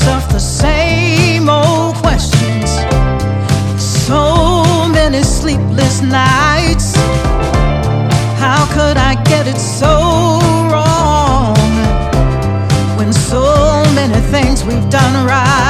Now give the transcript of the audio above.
myself the same old questions. So many sleepless nights. How could I get it so wrong when so many things we've done right?